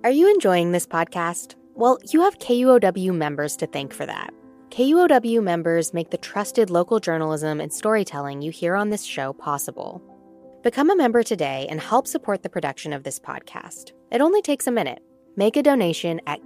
Are you enjoying this podcast? Well, you have KUOW members to thank for that. KUOW members make the trusted local journalism and storytelling you hear on this show possible. Become a member today and help support the production of this podcast. It only takes a minute. Make a donation at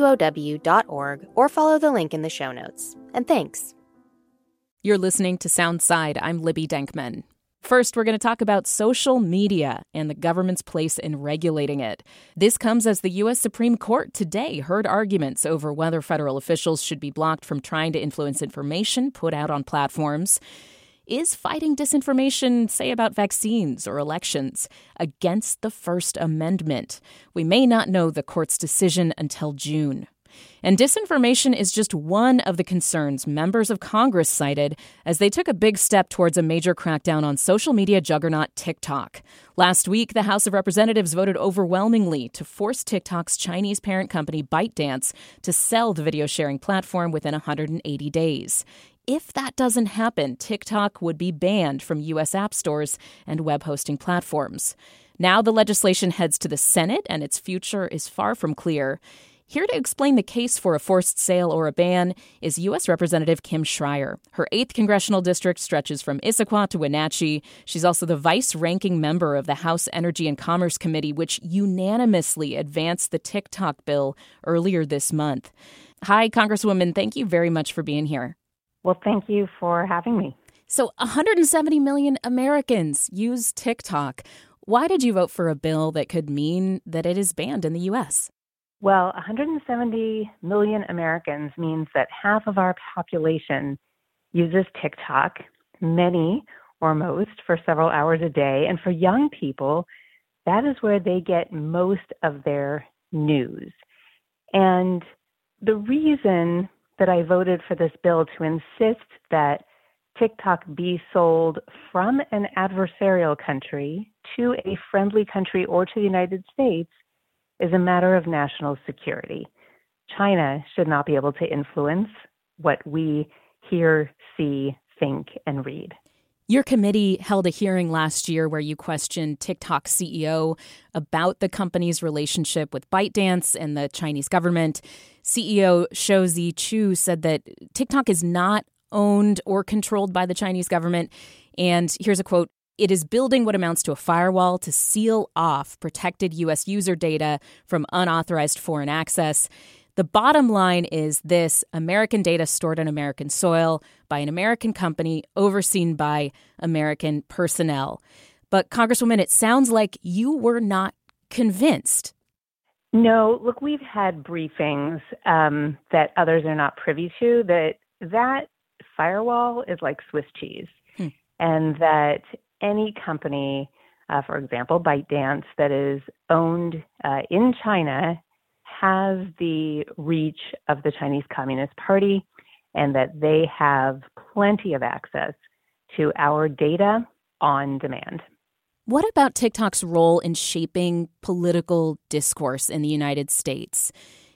KUOW.org or follow the link in the show notes. And thanks. You're listening to Soundside. I'm Libby Denkman. First, we're going to talk about social media and the government's place in regulating it. This comes as the U.S. Supreme Court today heard arguments over whether federal officials should be blocked from trying to influence information put out on platforms. Is fighting disinformation, say about vaccines or elections, against the First Amendment? We may not know the court's decision until June. And disinformation is just one of the concerns members of Congress cited as they took a big step towards a major crackdown on social media juggernaut TikTok. Last week, the House of Representatives voted overwhelmingly to force TikTok's Chinese parent company ByteDance to sell the video sharing platform within 180 days. If that doesn't happen, TikTok would be banned from U.S. app stores and web hosting platforms. Now the legislation heads to the Senate, and its future is far from clear. Here to explain the case for a forced sale or a ban is U.S. Representative Kim Schreier. Her 8th congressional district stretches from Issaquah to Wenatchee. She's also the vice-ranking member of the House Energy and Commerce Committee, which unanimously advanced the TikTok bill earlier this month. Hi, Congresswoman. Thank you very much for being here. Well, thank you for having me. So 170 million Americans use TikTok. Why did you vote for a bill that could mean that it is banned in the U.S.? Well, 170 million Americans means that half of our population uses TikTok, many or most, for several hours a day. And for young people, that is where they get most of their news. And the reason that I voted for this bill to insist that TikTok be sold from an adversarial country to a friendly country or to the United States is a matter of national security. China should not be able to influence what we hear, see, think, and read. Your committee held a hearing last year where you questioned TikTok's CEO about the company's relationship with ByteDance and the Chinese government. CEO Shou Zi said that TikTok is not owned or controlled by the Chinese government. And here's a quote: "It is building what amounts to a firewall to seal off protected U.S. user data from unauthorized foreign access. The bottom line is this: American data stored on American soil by an American company overseen by American personnel." But Congresswoman, it sounds like you were not convinced. No, look, we've had briefings that others are not privy to, that firewall is like Swiss cheese, and that any company, for example, ByteDance, that is owned in China has the reach of the Chinese Communist Party, and that they have plenty of access to our data on demand. What about TikTok's role in shaping political discourse in the United States?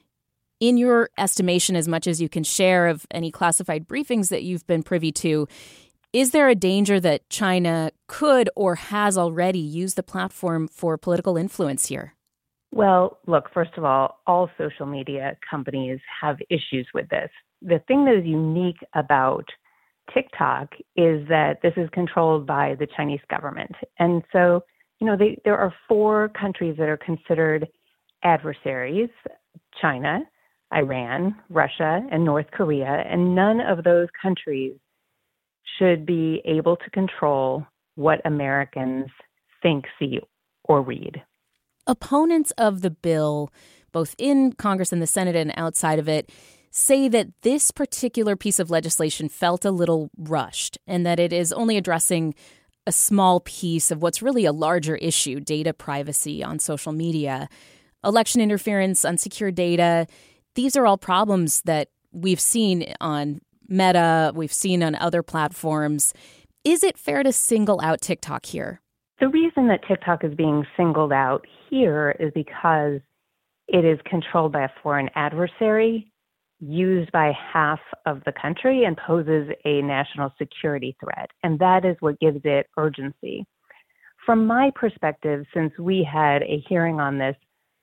In your estimation, as much as you can share of any classified briefings that you've been privy to, is there a danger that China could or has already used the platform for political influence here? Well, look, first of all social media companies have issues with this. The thing that is unique about TikTok is that this is controlled by the Chinese government. And so, there are 4 countries that are considered adversaries: China, Iran, Russia, and North Korea. And none of those countries should be able to control what Americans think, see, or read. Opponents of the bill, both in Congress and the Senate and outside of it, say that this particular piece of legislation felt a little rushed and that it is only addressing a small piece of what's really a larger issue: data privacy on social media, election interference, unsecure data. These are all problems that we've seen on Meta, we've seen on other platforms. Is it fair to single out TikTok here? The reason that TikTok is being singled out here is because it is controlled by a foreign adversary, used by half of the country, and poses a national security threat. And that is what gives it urgency. From my perspective, since we had a hearing on this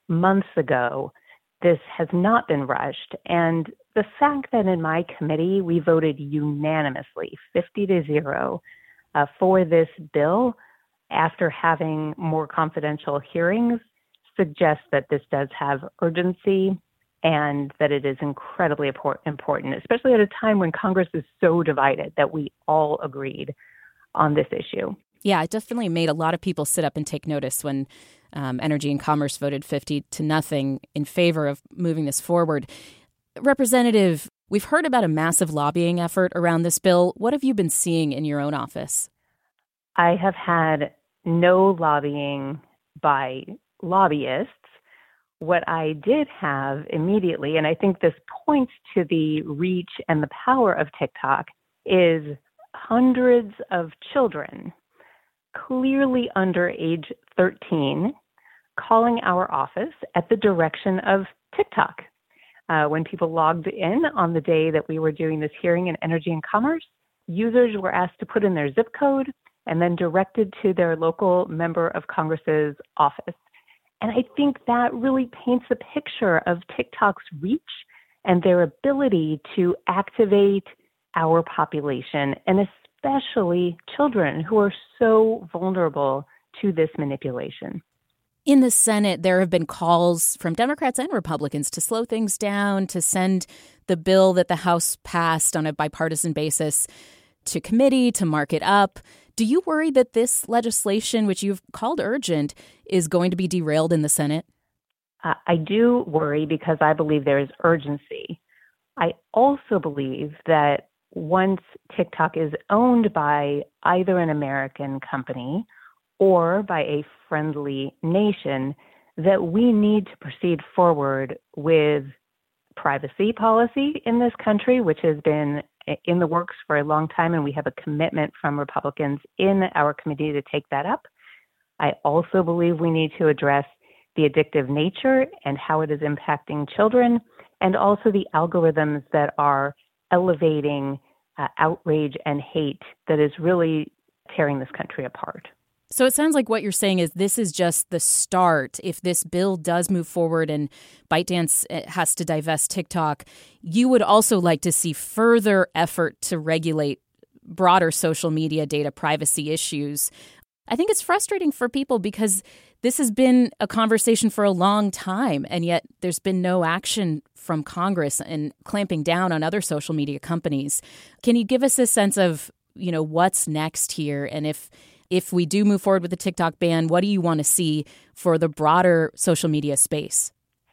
months ago. This has not been rushed. And the fact that in my committee we voted unanimously, 50-0, for this bill after having more confidential hearings suggests that this does have urgency and that it is incredibly important, especially at a time when Congress is so divided that we all agreed on this issue. Yeah, it definitely made a lot of people sit up and take notice when Energy and Commerce voted 50-0 in favor of moving this forward. Representative, we've heard about a massive lobbying effort around this bill. What have you been seeing in your own office? I have had no lobbying by lobbyists. What I did have immediately, and I think this points to the reach and the power of TikTok, is hundreds of children, clearly under age 13, calling our office at the direction of TikTok. When people logged in on the day that we were doing this hearing in Energy and Commerce, users were asked to put in their zip code and then directed to their local member of Congress's office. And I think that really paints a picture of TikTok's reach and their ability to activate our population, and especially children who are so vulnerable to this manipulation. In the Senate, there have been calls from Democrats and Republicans to slow things down, to send the bill that the House passed on a bipartisan basis to committee to mark it up. Do you worry that this legislation, which you've called urgent, is going to be derailed in the Senate? I do worry because I believe there is urgency. I also believe that once TikTok is owned by either an American company or by a friendly nation, that we need to proceed forward with privacy policy in this country, which has been in the works for a long time, and we have a commitment from Republicans in our committee to take that up. I also believe we need to address the addictive nature and how it is impacting children, and also the algorithms that are elevating outrage and hate that is really tearing this country apart. So it sounds like what you're saying is this is just the start. If this bill does move forward and ByteDance has to divest TikTok, you would also like to see further effort to regulate broader social media data privacy issues. I think it's frustrating for people because this has been a conversation for a long time, and yet there's been no action from Congress in clamping down on other social media companies. Can you give us a sense of, what's next here? And if we do move forward with the TikTok ban, what do you want to see for the broader social media space?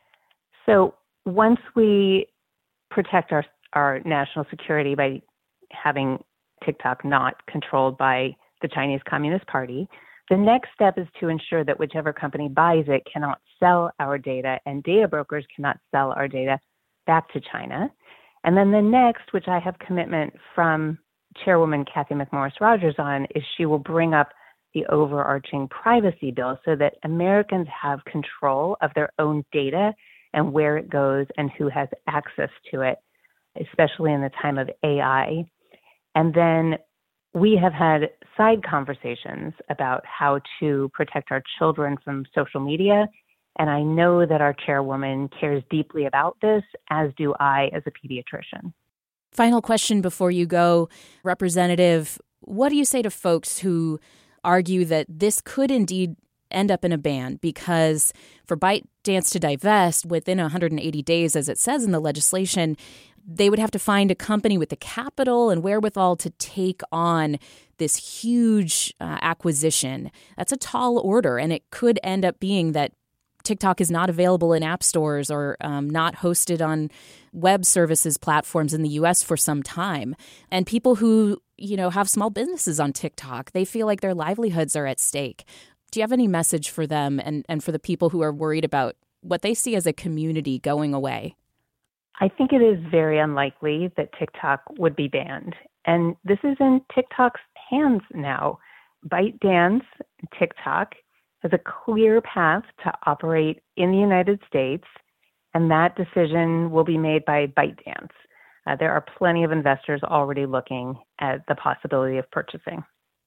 So once we protect our national security by having TikTok not controlled by the Chinese Communist Party, the next step is to ensure that whichever company buys it cannot sell our data, and data brokers cannot sell our data back to China. And then the next, which I have commitment from Chairwoman Cathy McMorris Rodgers on, is she will bring up the overarching privacy bill so that Americans have control of their own data and where it goes and who has access to it, especially in the time of AI. And then we have had side conversations about how to protect our children from social media. And I know that our chairwoman cares deeply about this, as do I as a pediatrician. Final question before you go, Representative, what do you say to folks who argue that this could indeed end up in a ban because for ByteDance to divest within 180 days, as it says in the legislation, they would have to find a company with the capital and wherewithal to take on this huge acquisition. That's a tall order, and it could end up being that TikTok is not available in app stores or not hosted on web services platforms in the U.S. for some time. And people who, have small businesses on TikTok, they feel like their livelihoods are at stake. Do you have any message for them and for the people who are worried about what they see as a community going away? I think it is very unlikely that TikTok would be banned. And this is in TikTok's hands now. ByteDance, TikTok, has a clear path to operate in the United States, and that decision will be made by ByteDance. There are plenty of investors already looking at the possibility of purchasing.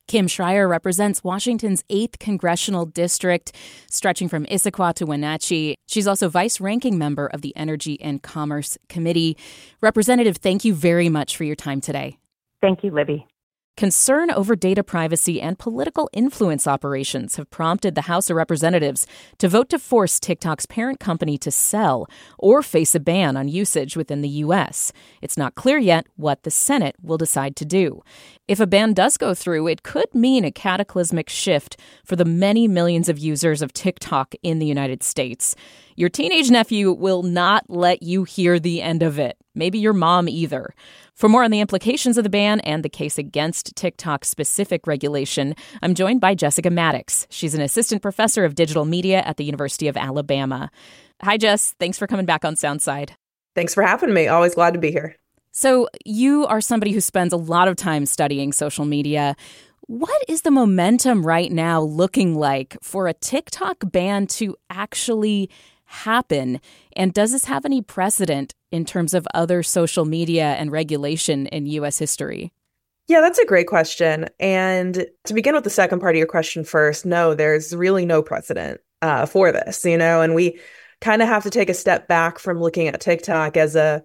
Kim Schreier represents Washington's 8th congressional district, stretching from Issaquah to Wenatchee. She's also vice-ranking member of the Energy and Commerce Committee. Representative, thank you very much for your time today. Thank you, Libby. Concern over data privacy and political influence operations have prompted the House of Representatives to vote to force TikTok's parent company to sell or face a ban on usage within the U.S. It's not clear yet what the Senate will decide to do. If a ban does go through, it could mean a cataclysmic shift for the many millions of users of TikTok in the United States. Your teenage nephew will not let you hear the end of it. Maybe your mom either. For more on the implications of the ban and the case against TikTok-specific regulation, I'm joined by Jessica Maddox. She's an assistant professor of digital media at the University of Alabama. Hi, Jess. Thanks for coming back on Soundside. Thanks for having me. Always glad to be here. So you are somebody who spends a lot of time studying social media. What is the momentum right now looking like for a TikTok ban to actually happen? And does this have any precedent in terms of other social media and regulation in U.S. history? Yeah, that's a great question. And to begin with the second part of your question first, no, there's really no precedent for this, and we kind of have to take a step back from looking at TikTok as a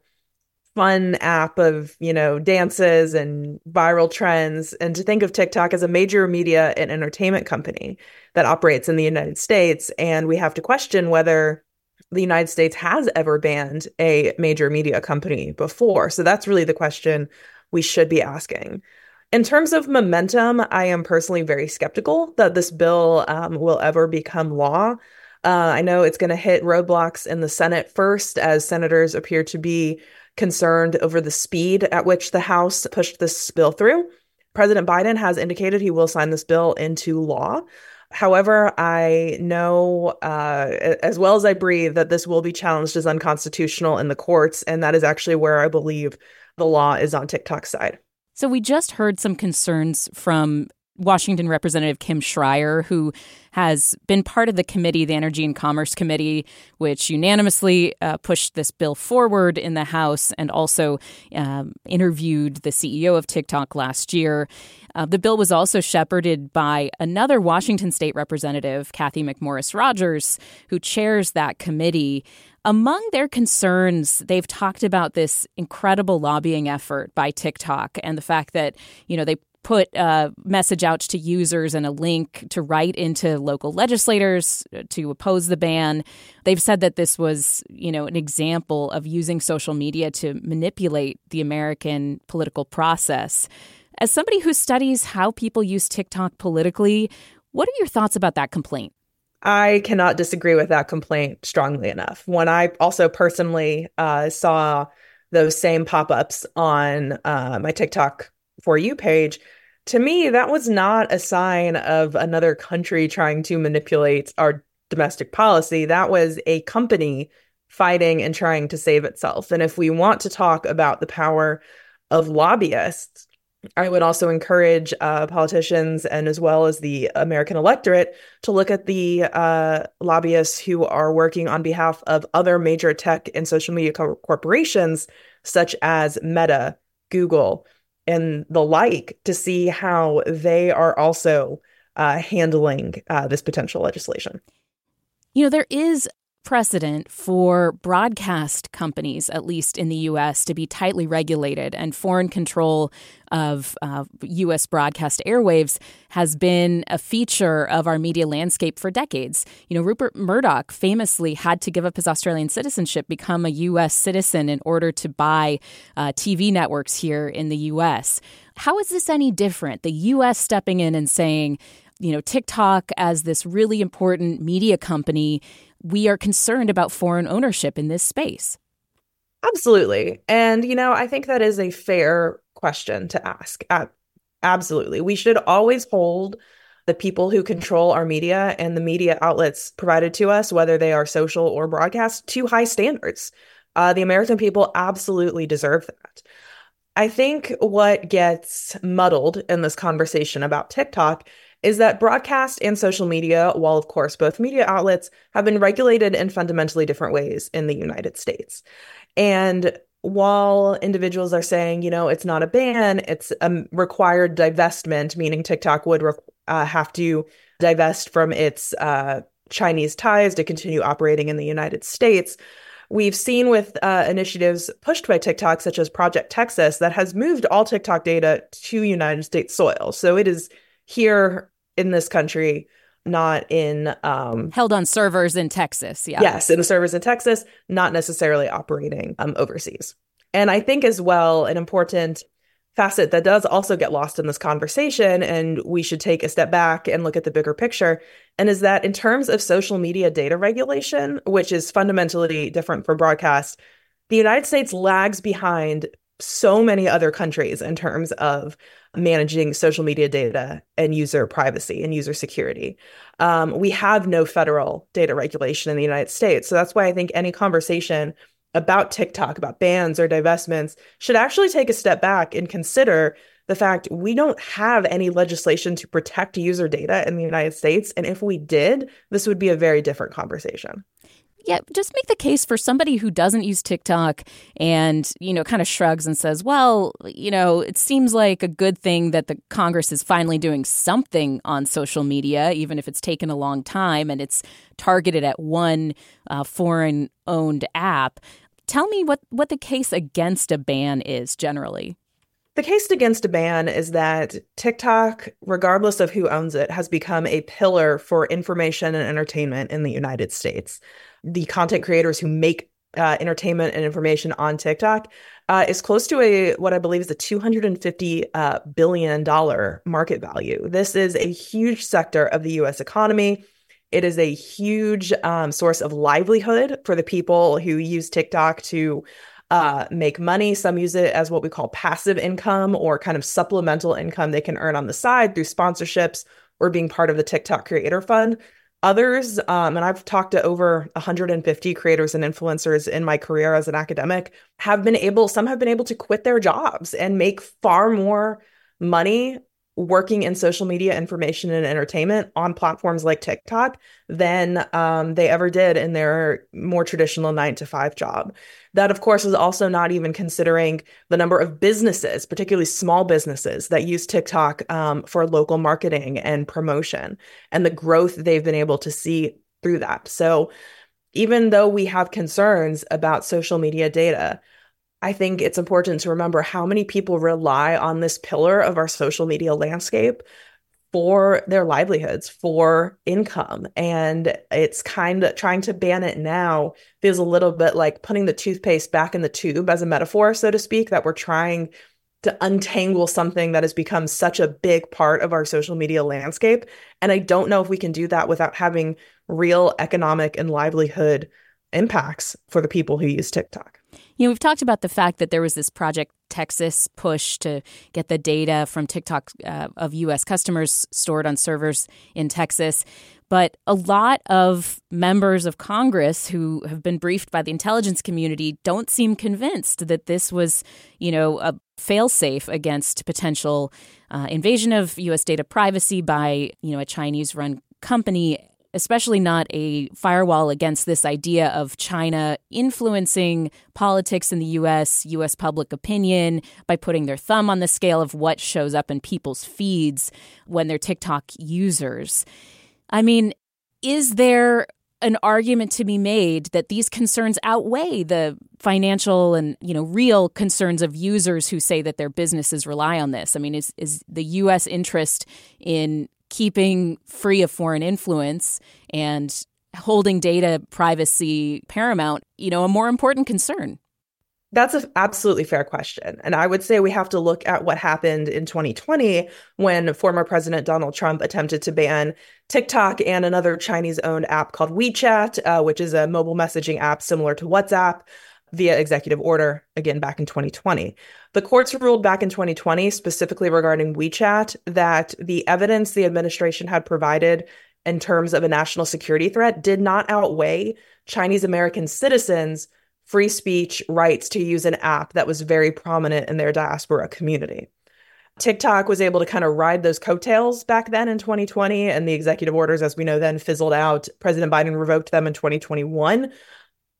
fun app of, dances and viral trends, and to think of TikTok as a major media and entertainment company that operates in the United States. And we have to question whether the United States has ever banned a major media company before. So that's really the question we should be asking. In terms of momentum, I am personally very skeptical that this bill will ever become law. I know it's going to hit roadblocks in the Senate first, as senators appear to be concerned over the speed at which the House pushed this bill through. President Biden has indicated he will sign this bill into law. However, I know as well as I breathe that this will be challenged as unconstitutional in the courts, and that is actually where I believe the law is on TikTok's side. So we just heard some concerns from Washington Representative Kim Schreier, who has been part of the committee, the Energy and Commerce Committee, which unanimously pushed this bill forward in the House and also interviewed the CEO of TikTok last year. The bill was also shepherded by another Washington state representative, Cathy McMorris Rodgers, who chairs that committee. Among their concerns, they've talked about this incredible lobbying effort by TikTok and the fact that, they put a message out to users and a link to write into local legislators to oppose the ban. They've said that this was, an example of using social media to manipulate the American political process. As somebody who studies how people use TikTok politically, what are your thoughts about that complaint? I cannot disagree with that complaint strongly enough. When I also personally saw those same pop-ups on my TikTok For You page, to me, that was not a sign of another country trying to manipulate our domestic policy. That was a company fighting and trying to save itself. And if we want to talk about the power of lobbyists, I would also encourage politicians and as well as the American electorate to look at the lobbyists who are working on behalf of other major tech and social media corporations, such as Meta, Google, and the like, to see how they are also handling this potential legislation. There is precedent for broadcast companies, at least in the U.S., to be tightly regulated, and foreign control of U.S. broadcast airwaves has been a feature of our media landscape for decades. Rupert Murdoch famously had to give up his Australian citizenship, become a U.S. citizen in order to buy TV networks here in the U.S. How is this any different? The U.S. stepping in and saying, TikTok as this really important media company, we are concerned about foreign ownership in this space. Absolutely. And, I think that is a fair question to ask. Absolutely. We should always hold the people who control our media and the media outlets provided to us, whether they are social or broadcast, to high standards. The American people absolutely deserve that. I think what gets muddled in this conversation about TikTok is that broadcast and social media, while of course both media outlets, have been regulated in fundamentally different ways in the United States. And while individuals are saying, it's not a ban, it's a required divestment, meaning TikTok would have to divest from its Chinese ties to continue operating in the United States. We've seen with initiatives pushed by TikTok, such as Project Texas, that has moved all TikTok data to United States soil. So it is here in this country, not in held on servers in Texas. Yeah. Yes, in the servers in Texas, not necessarily operating overseas. And I think as well, an important facet that does also get lost in this conversation, and we should take a step back and look at the bigger picture, and is that in terms of social media data regulation, which is fundamentally different from broadcast, the United States lags behind so many other countries in terms of managing social media data and user privacy and user security. We have no federal data regulation in the United States. So that's why I think any conversation about TikTok, about bans or divestments, should actually take a step back and consider the fact we don't have any legislation to protect user data in the United States. And if we did, this would be a very different conversation. Yeah, just make the case for somebody who doesn't use TikTok and, kind of shrugs and says, well, it seems like a good thing that the Congress is finally doing something on social media, even if it's taken a long time and it's targeted at one foreign-owned app. Tell me what the case against a ban is generally. The case against a ban is that TikTok, regardless of who owns it, has become a pillar for information and entertainment in the United States. The content creators who make entertainment and information on TikTok is close to what I believe is a $250 billion market value. This is a huge sector of the U.S. economy. It is a huge source of livelihood for the people who use TikTok to make money. Some use it as what we call passive income or kind of supplemental income they can earn on the side through sponsorships or being part of the TikTok Creator Fund. Others, and I've talked to over 150 creators and influencers in my career as an academic, some have been able to quit their jobs and make far more money working in social media information and entertainment on platforms like TikTok than they ever did in their more traditional 9-to-5 job. That, of course, is also not even considering the number of businesses, particularly small businesses, that use TikTok for local marketing and promotion and the growth they've been able to see through that. So even though we have concerns about social media data, I think it's important to remember how many people rely on this pillar of our social media landscape for their livelihoods, for income. And it's kind of trying to ban it now feels a little bit like putting the toothpaste back in the tube as a metaphor, so to speak, that we're trying to untangle something that has become such a big part of our social media landscape. And I don't know if we can do that without having real economic and livelihood impacts for the people who use TikTok. We've talked about the fact that there was this Project Texas push to get the data from TikTok of U.S. customers stored on servers in Texas. But a lot of members of Congress who have been briefed by the intelligence community don't seem convinced that this was, a fail-safe against potential invasion of U.S. data privacy by, a Chinese-run company, especially not a firewall against this idea of China influencing politics in the U.S. public opinion by putting their thumb on the scale of what shows up in people's feeds when they're TikTok users. I mean, is there an argument to be made that these concerns outweigh the financial and, real concerns of users who say that their businesses rely on this? I mean, is the U.S. interest in keeping free of foreign influence and holding data privacy paramount, a more important concern? That's an absolutely fair question. And I would say we have to look at what happened in 2020 when former President Donald Trump attempted to ban TikTok and another Chinese-owned app called WeChat, which is a mobile messaging app similar to WhatsApp, via executive order, again, back in 2020. The courts ruled back in 2020, specifically regarding WeChat, that the evidence the administration had provided in terms of a national security threat did not outweigh Chinese American citizens' free speech rights to use an app that was very prominent in their diaspora community. TikTok was able to kind of ride those coattails back then in 2020, and the executive orders, as we know then, fizzled out. President Biden revoked them in 2021.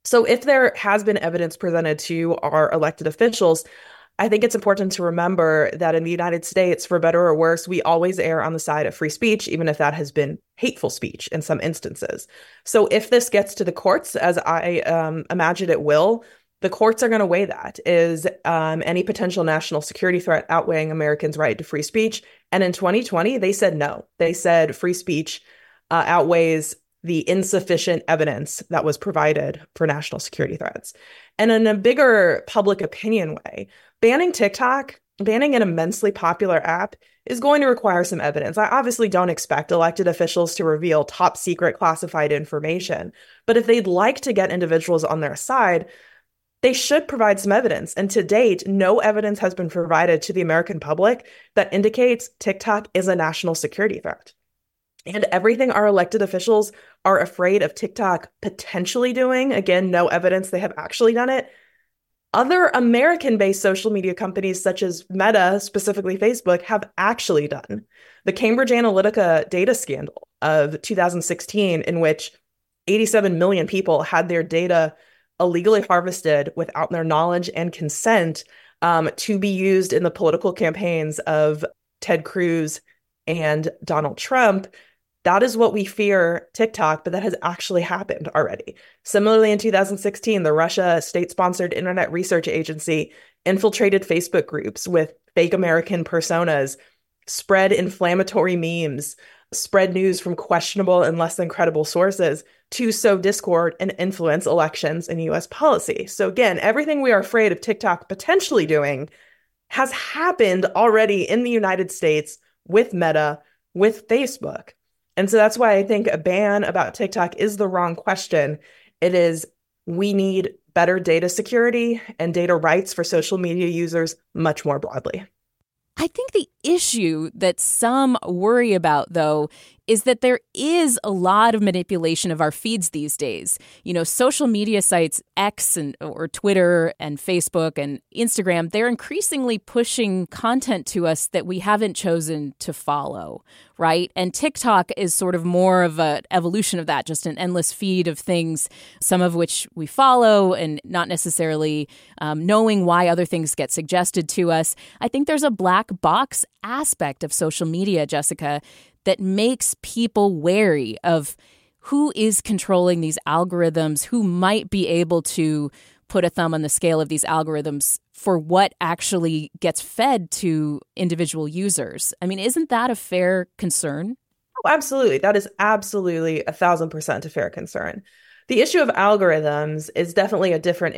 So if there has been evidence presented to our elected officials, I think it's important to remember that in the United States, for better or worse, we always err on the side of free speech, even if that has been hateful speech in some instances. So if this gets to the courts, as I imagine it will, the courts are going to weigh that. Is any potential national security threat outweighing Americans' right to free speech? And in 2020, they said no. They said free speech outweighs the insufficient evidence that was provided for national security threats. And in a bigger public opinion way, banning TikTok, banning an immensely popular app, is going to require some evidence. I obviously don't expect elected officials to reveal top secret classified information, but if they'd like to get individuals on their side, they should provide some evidence. And to date, no evidence has been provided to the American public that indicates TikTok is a national security threat. And everything our elected officials are afraid of TikTok potentially doing, again, no evidence they have actually done it, other American-based social media companies such as Meta, specifically Facebook, have actually done. The Cambridge Analytica data scandal of 2016, in which 87 million people had their data illegally harvested without their knowledge and consent to be used in the political campaigns of Ted Cruz and Donald Trump. That is what we fear TikTok, but that has actually happened already. Similarly, in 2016, the Russia state-sponsored internet research agency infiltrated Facebook groups with fake American personas, spread inflammatory memes, spread news from questionable and less than credible sources to sow discord and influence elections and U.S. policy. So again, everything we are afraid of TikTok potentially doing has happened already in the United States with Meta, with Facebook. And so that's why I think a ban about TikTok is the wrong question. It is, we need better data security and data rights for social media users much more broadly. I think the issue that some worry about, though, is that there is a lot of manipulation of our feeds these days. You know, social media sites, X or Twitter and Facebook and Instagram, they're increasingly pushing content to us that we haven't chosen to follow, right? And TikTok is sort of more of an evolution of that, just an endless feed of things, some of which we follow and not necessarily knowing why other things get suggested to us. I think there's a black box aspect of social media, Jessica, that makes people wary of who is controlling these algorithms, who might be able to put a thumb on the scale of these algorithms for what actually gets fed to individual users. I mean, isn't that a fair concern? Oh, absolutely. That is absolutely 1,000% a fair concern. The issue of algorithms is definitely a different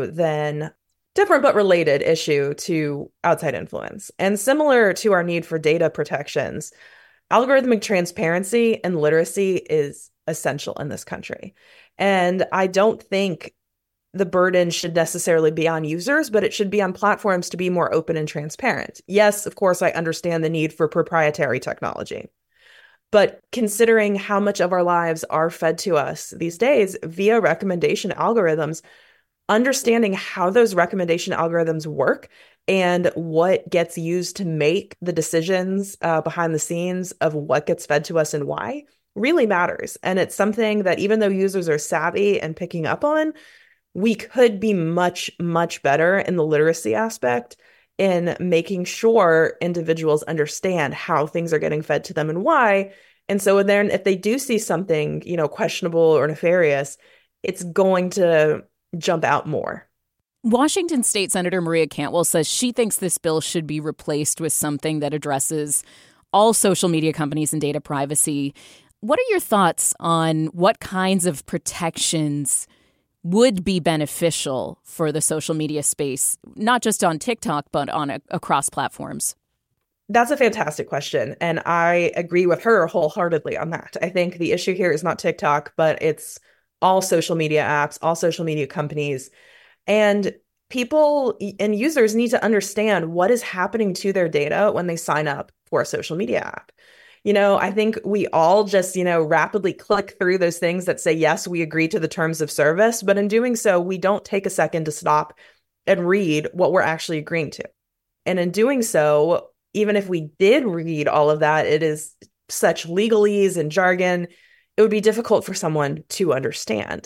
but related issue to outside influence. And similar to our need for data protections, algorithmic transparency and literacy is essential in this country. And I don't think the burden should necessarily be on users, but it should be on platforms to be more open and transparent. Yes, of course, I understand the need for proprietary technology. But considering how much of our lives are fed to us these days via recommendation algorithms, understanding how those recommendation algorithms work and what gets used to make the decisions behind the scenes of what gets fed to us and why really matters. And it's something that even though users are savvy and picking up on, we could be much, much better in the literacy aspect in making sure individuals understand how things are getting fed to them and why. And so then if they do see something, questionable or nefarious, it's going to jump out more. Washington State Senator Maria Cantwell says she thinks this bill should be replaced with something that addresses all social media companies and data privacy. What are your thoughts on what kinds of protections would be beneficial for the social media space, not just on TikTok, but on across platforms? That's a fantastic question. And I agree with her wholeheartedly on that. I think the issue here is not TikTok, but it's all social media apps, all social media companies. And people and users need to understand what is happening to their data when they sign up for a social media app. I think we all just, rapidly click through those things that say, yes, we agree to the terms of service. But in doing so, we don't take a second to stop and read what we're actually agreeing to. And in doing so, even if we did read all of that, it is such legalese and jargon, it would be difficult for someone to understand.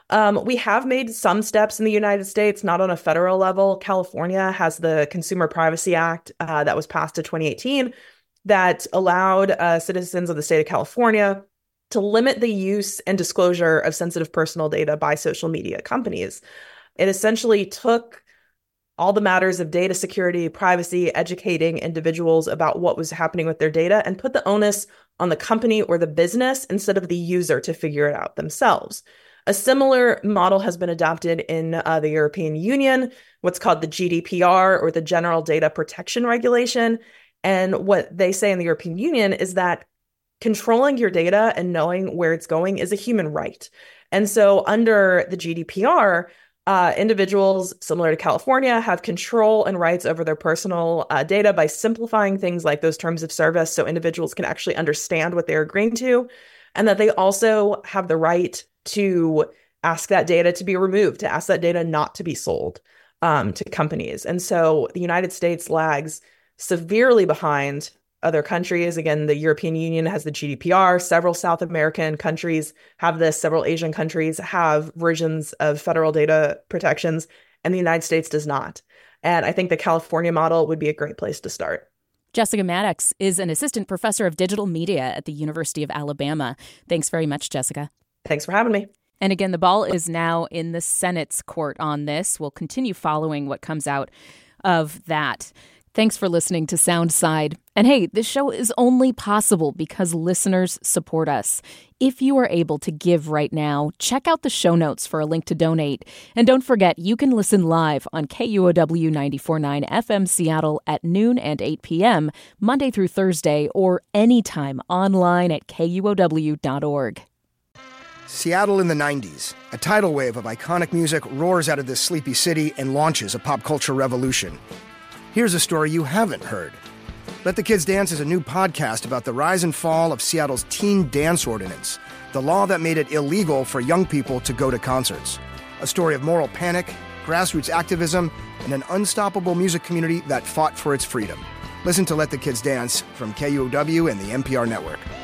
We have made some steps in the United States, not on a federal level. California has the Consumer Privacy Act that was passed in 2018 that allowed citizens of the state of California to limit the use and disclosure of sensitive personal data by social media companies. It essentially took all the matters of data security, privacy, educating individuals about what was happening with their data, and put the onus on the company or the business instead of the user to figure it out themselves. A similar model has been adopted in the European Union, what's called the GDPR, or the General Data Protection Regulation. And what they say in the European Union is that controlling your data and knowing where it's going is a human right. And so under the GDPR, individuals similar to California have control and rights over their personal data by simplifying things like those terms of service so individuals can actually understand what they're agreeing to, and that they also have the right to ask that data to be removed, to ask that data not to be sold to companies. And so the United States lags severely behind other countries. Again, the European Union has the GDPR. Several South American countries have this. Several Asian countries have versions of federal data protections, and the United States does not. And I think the California model would be a great place to start. Jessica Maddox is an assistant professor of digital media at the University of Alabama. Thanks very much, Jessica. Thanks for having me. And again, the ball is now in the Senate's court on this. We'll continue following what comes out of that. Thanks for listening to Soundside. And hey, this show is only possible because listeners support us. If you are able to give right now, check out the show notes for a link to donate. And don't forget, you can listen live on KUOW 94.9 FM Seattle at noon and 8 p.m., Monday through Thursday, or anytime online at KUOW.org. Seattle in the 90s. A tidal wave of iconic music roars out of this sleepy city and launches a pop culture revolution. Here's a story you haven't heard. Let the Kids Dance is a new podcast about the rise and fall of Seattle's teen dance ordinance, the law that made it illegal for young people to go to concerts. A story of moral panic, grassroots activism, and an unstoppable music community that fought for its freedom. Listen to Let the Kids Dance from KUOW and the NPR network.